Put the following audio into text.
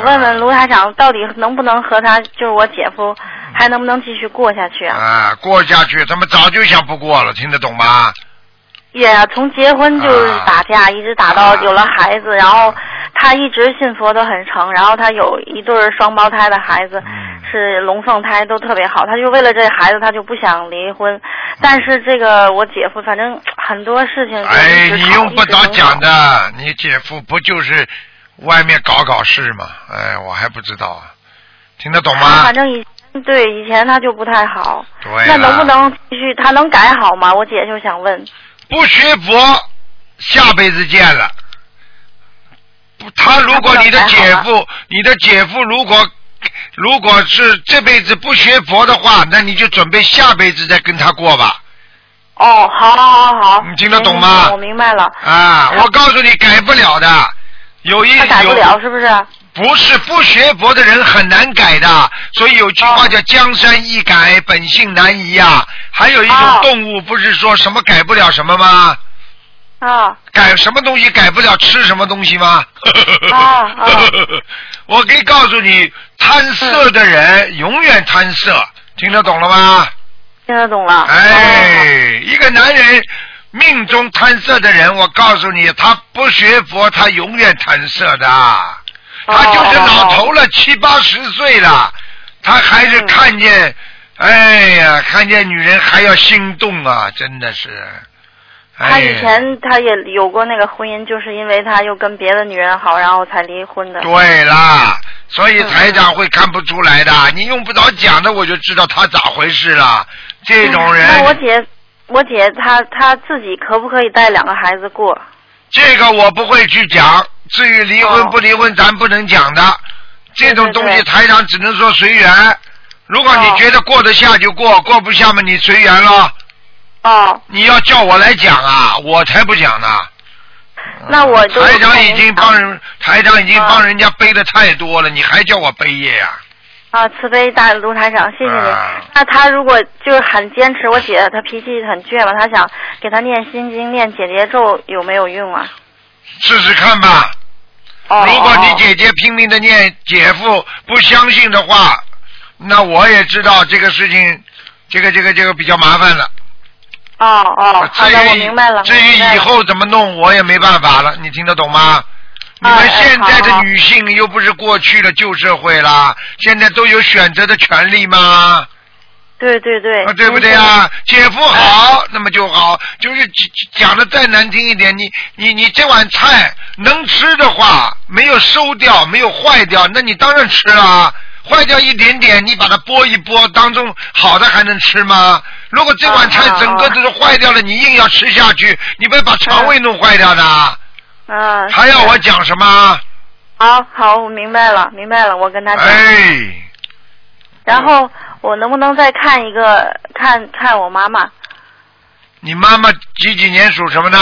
问问卢台长，到底能不能和他，就是我姐夫，还能不能继续过下去啊？ 啊，过下去，他们早就想不过了，听得懂吗？ 也从结婚就是打架，一直打到有了孩子，然后他一直信佛都很诚，然后他有一对双胞胎的孩子，是龙凤胎，都特别好。他就为了这孩子，他就不想离婚。但是这个我姐夫，反正很多事情哎，你用不着讲的，你姐夫不就是外面搞搞事吗？哎，我还不知道啊，听得懂吗？ 反正以前他就不太好。 对。 那能不能继续？他能改好吗？我姐就想问。 不学佛，下辈子见了。他如果你的姐夫如果是这辈子不学佛的话，那你就准备下辈子再跟他过吧。 哦，好。 你听得懂吗？ 我明白了。 啊，我告诉你，改不了的。他改不了是不是？ 不是，不学佛的人很难改的，所以有句话叫江山易改，本性难移啊。还有一种动物，不是说什么改不了什么吗？改什么东西改不了吃什么东西吗？我可以告诉你，贪色的人永远贪色，听得懂了吗？ 听得懂了。 哎，一个男人命中贪色的人，我告诉你，他不学佛，他永远贪色的。他就是老头了，70、80岁了，他还是看见，哎呀，看见女人还要心动啊，真的是。 他以前他也有过那个婚姻，就是因为他又跟别的女人好，然后才离婚的。 对啦，所以台长会看不出来的，你用不着讲的，我就知道他咋回事了。这种人。 那我姐她自己可不可以带2个孩子过？ 这个我不会去讲，至于离婚不离婚，咱不能讲的。这种东西台长只能说随缘。如果你觉得过得下就过，过不下嘛你随缘了。你要叫我来讲啊，我才不讲呢。 那我台长已经帮人家背的太多了，你还叫我背业呀？ 慈悲大卢台长，谢谢您。那他如果就是很坚持，我姐她脾气很倔嘛，她想给他念心经、念解结咒，有没有用啊？ 试试看吧。如果你姐姐拼命的念，姐夫不相信的话，那我也知道这个事情，这个比较麻烦了。 好的，我明白了。 至于以后怎么弄，我也没办法了，你听得懂吗？你们现在的女性又不是过去的旧社会啦，现在都有选择的权利吗？ 对。 对不对啊？姐夫好，那么就好，就是讲的再难听一点，你这碗菜能吃的话，没有馊掉，没有坏掉，那你当然吃了。坏掉一点点，你把它剥一剥，当中好的还能吃吗？如果这碗菜整个都是坏掉了，你硬要吃下去，你不会把肠胃弄坏掉的。还要我讲什么？ 好，我明白了，我跟他讲。然后我能不能再看一个，看我妈妈？ 你妈妈几年属什么呢？